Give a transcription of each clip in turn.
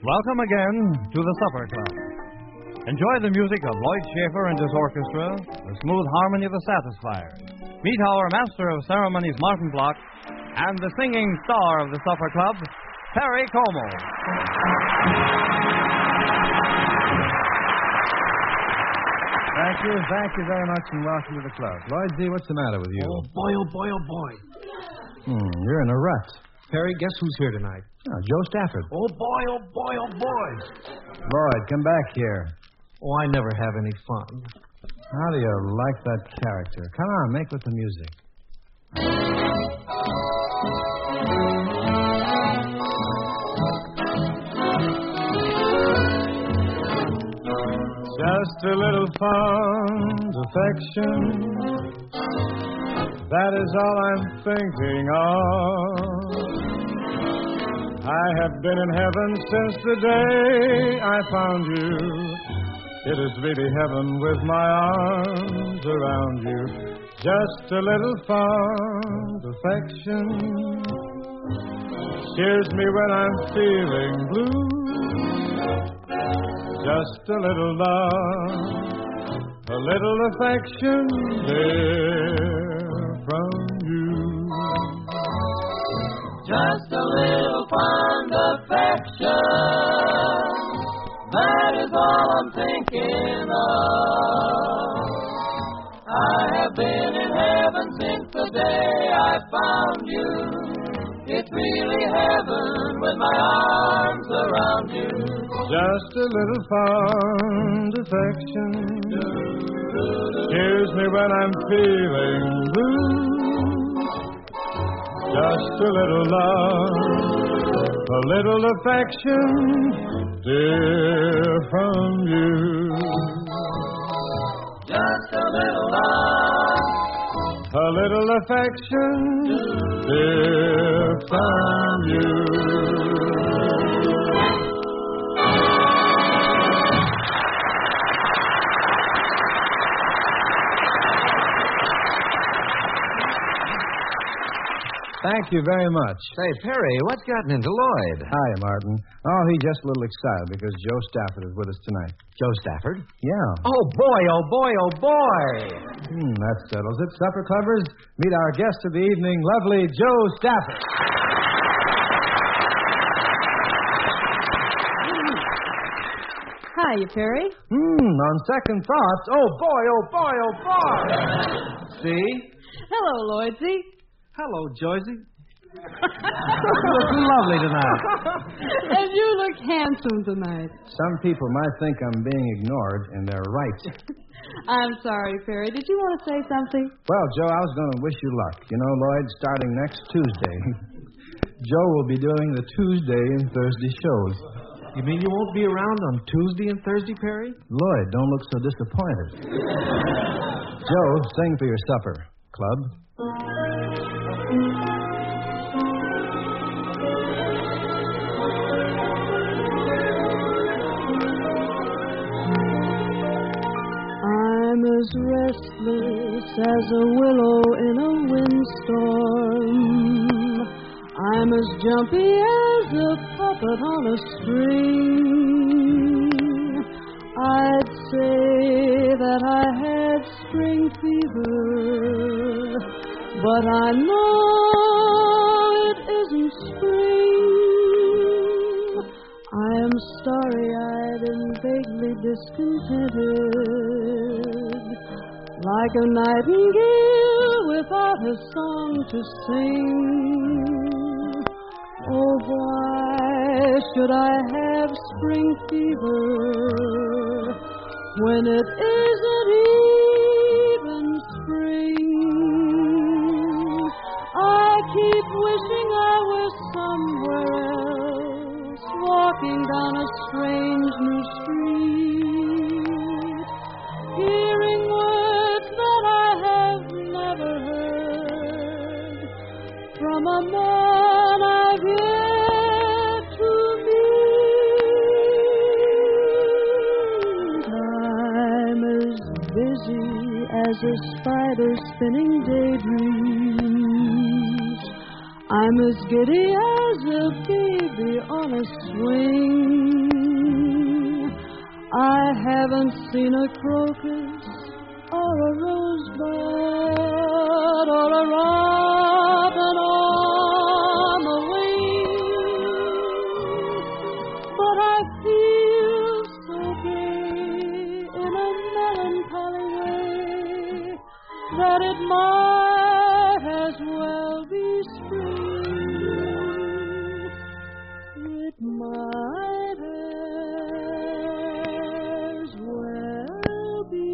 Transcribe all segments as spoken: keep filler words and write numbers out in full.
Welcome again to the Supper Club. Enjoy the music of Lloyd Schaefer and his orchestra, the smooth harmony of the Satisfiers. Meet our master of ceremonies, Martin Block, and the singing star of the Supper Club, Perry Como. Thank you, thank you very much, and welcome to the club. Lloyd Z, what's the matter with you? Oh, boy, oh, boy, oh, boy. Hmm, you're in a rut. Perry, guess who's here tonight? Oh, Joe Stafford. Oh, boy, oh, boy, oh, boy. Lloyd, come back here. Oh, I never have any fun. How do you like that character? Come on, make with the music. Just a little fond affection. That is all I'm thinking of. I have been in heaven since the day I found you. It is really heaven with my arms around you. Just a little fond affection cheers me when I'm feeling blue. Just a little love, a little affection, dear, from you. Just a little fond affection, that is all I'm thinking of. I have been in heaven since the day I found you. It's really heaven with my arms around you. Just a little fond affection cheers me when I'm feeling blue. Just a little love, a little affection, dear, from you. Just a little love, a little affection, dear, from you. Thank you very much. Say, Perry, what's gotten into Lloyd? Hi, Martin. Oh, he's just a little excited because Joe Stafford is with us tonight. Joe Stafford? Yeah. Oh, boy, oh, boy, oh, boy. Hmm, that settles it. Supper Clubbers, meet our guest of the evening, lovely Joe Stafford. Hiya, Perry. Hmm, on second thoughts, oh, boy, oh, boy, oh, boy. See? Hello, Lloydsy. Hello, Joycey. You look lovely tonight. And you look handsome tonight. Some people might think I'm being ignored, and they're right. I'm sorry, Perry. Did you want to say something? Well, Joe, I was going to wish you luck. You know, Lloyd, starting next Tuesday, Joe will be doing the Tuesday and Thursday shows. You mean you won't be around on Tuesday and Thursday, Perry? Lloyd, don't look so disappointed. Joe, sing for your supper. Club. I'm as restless as a willow in a windstorm. I'm as jumpy as a puppet on a string. I'd say that I had spring fever, but I know it isn't spring. I am starry-eyed and vaguely discontented, like a nightingale without a song to sing. Oh, why should I have spring fever when it isn't even spring? I keep wishing I were somewhere else, walking down a strange new street, hearing words that I have never heard from a man I've yet to meet. I'm as busy as a spider spinning daydreams. I'm as giddy as a baby on a swing. I haven't seen a crocus or a rosebud or a robin on the wing. But I feel so gay in a melancholy way that it might as well be spring. It might as well be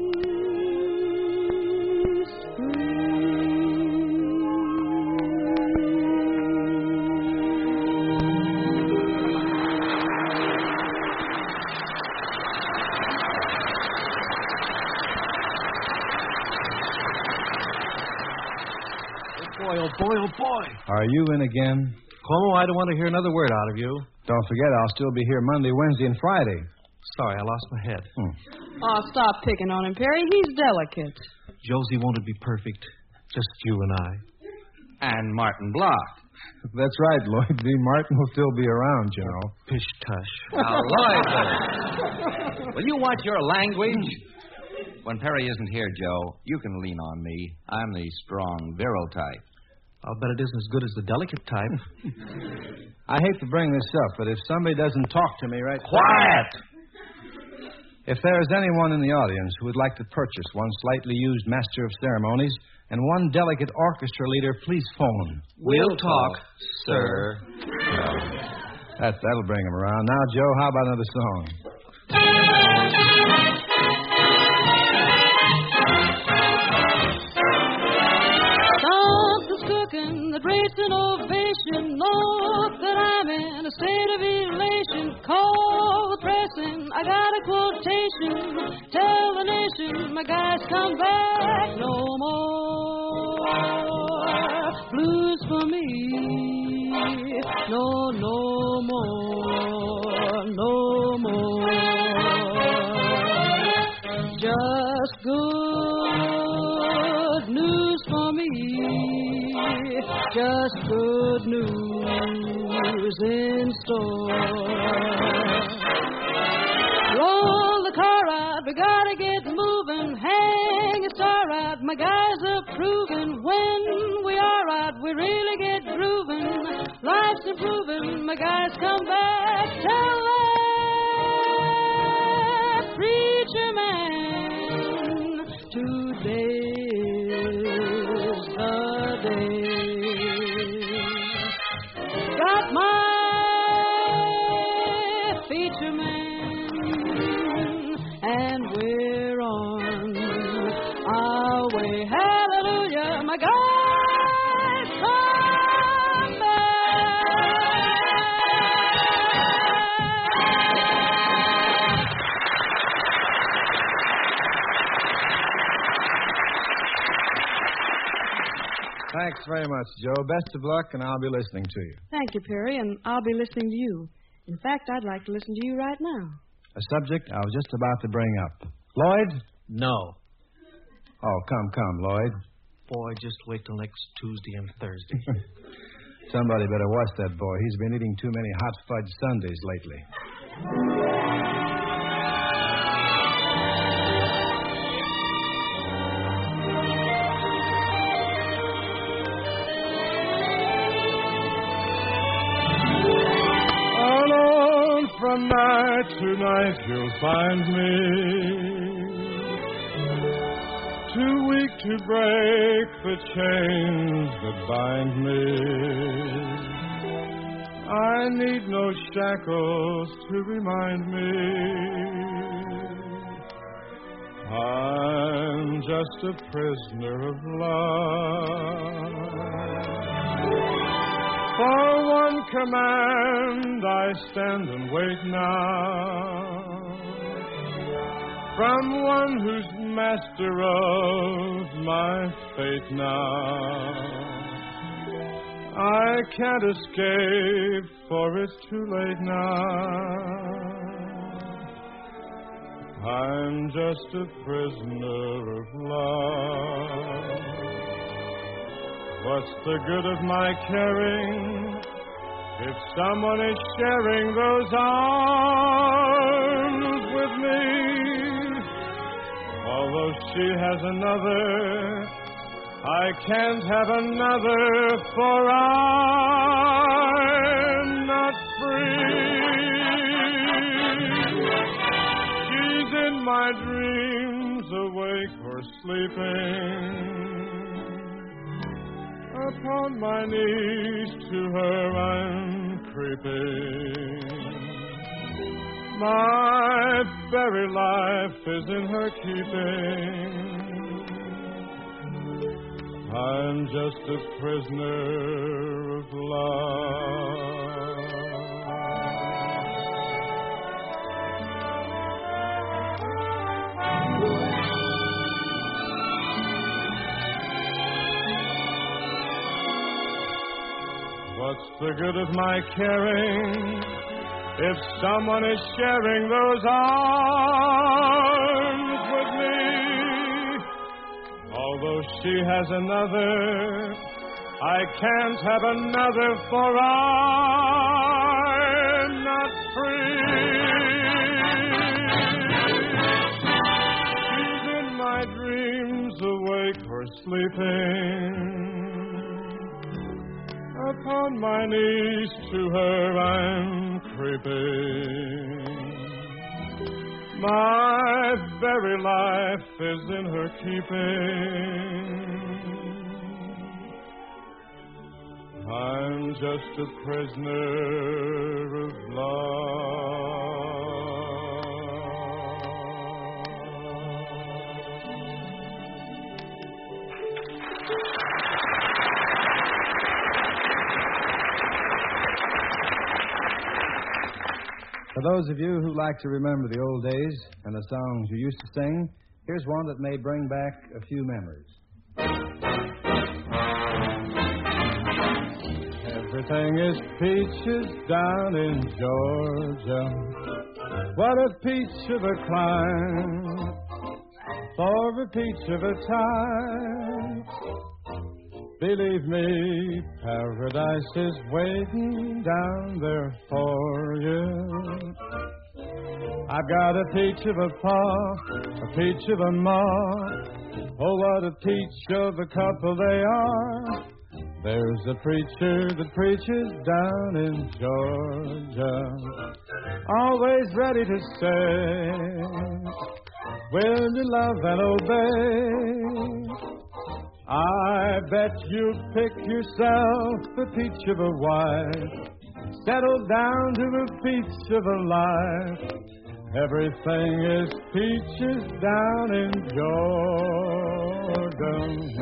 Boy, oh boy, oh boy. Are you in again? Como, I don't want to hear another word out of you. Don't forget, I'll still be here Monday, Wednesday, and Friday. Sorry, I lost my head. Hmm. Oh, stop picking on him, Perry. He's delicate. Josie wanted to be perfect. Just you and I. And Martin Block. That's right, Lloyd. D. Martin will still be around, you know. Pish tush. Now, Lloyd, will you watch your language? When Perry isn't here, Joe, you can lean on me. I'm the strong, virile type. I'll bet it isn't as good as the delicate type. I hate to bring this up, but if somebody doesn't talk to me right... Quiet! If there is anyone in the audience who would like to purchase one slightly used Master of Ceremonies and one delicate orchestra leader, please phone. We'll talk, sir. That, that'll bring him around. Now, Joe, how about another song? Something's cooking that rates an ovation. Look that I'm in a state of elation. Call the pressing, I got a quotation. Tell the nation my guys come back no more. Blues for me, no, no more, no more. Just good news for me, just good news in store. Roll the car out, we gotta get moving. Hang it, star out, my guys are proving. When we are out, we really get grooving. Life's improving, my guys come back. Tell that preacher man today's the day. Got my feature man, and we're on our way. Hallelujah, my guys come back. Thanks very much, Joe. Best of luck, and I'll be listening to you. Thank you, Perry, and I'll be listening to you. In fact, I'd like to listen to you right now. A subject I was just about to bring up. Lloyd? No. Oh, come, come, Lloyd. Boy, just wait till next Tuesday and Thursday. Somebody better watch that boy. He's been eating too many hot fudge sundaes lately. Alone from night to night you'll find me, too weak to break the chains that bind me. I need no shackles to remind me I'm just a prisoner of love. For one command I stand and wait now, from one who's master of my fate now. I can't escape, for it's too late now. I'm just a prisoner of love. What's the good of my caring if someone is sharing those arms with me? Although she has another, I can't have another, for I'm not free. She's in my dreams, awake or sleeping. Upon my knees to her I'm creeping. My very life is in her keeping. I'm just a prisoner of love. What's the good of my caring if someone is sharing those arms with me? Although she has another, I can't have another, for I'm not free. She's in my dreams, awake or sleeping. Upon my knees to her I'm creeping. My very life is in her keeping. I'm just a prisoner of love. For those of you who like to remember the old days and the songs you used to sing, here's one that may bring back a few memories. Everything is peaches down in Georgia. What a peach of a climb for a peach of a time. Believe me, paradise is waiting down there for you. I've got a peach of a paw, a peach of a ma. Oh, what a peach of a couple they are. There's a preacher that preaches down in Georgia, always ready to say, will you love and obey? I bet you pick yourself a peach of a wife, settle down to a peach of a life. Everything is peaches down in Georgia.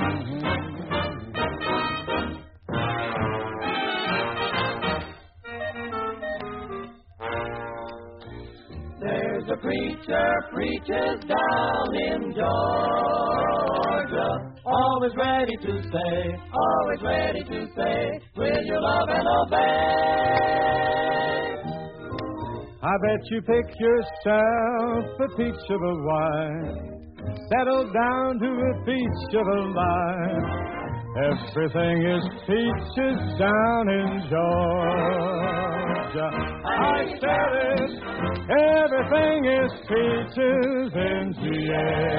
There's a preacher preaches down in Georgia, always ready to say, always ready to say, will you love and obey? I bet you pick yourself a peach of a wife, settle down to a peach of a life. Everything is peaches down in Georgia. I said it, everything is peaches in G A.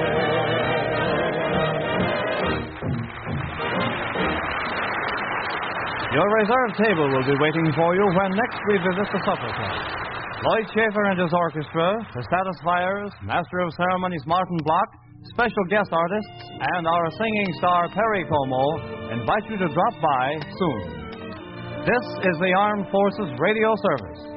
Your reserve table will be waiting for you when next we visit the Supper Club. Lloyd Schaefer and his orchestra, the Satisfiers, Master of Ceremonies Martin Block, special guest artists, and our singing star Perry Como invite you to drop by soon. This is the Armed Forces Radio Service.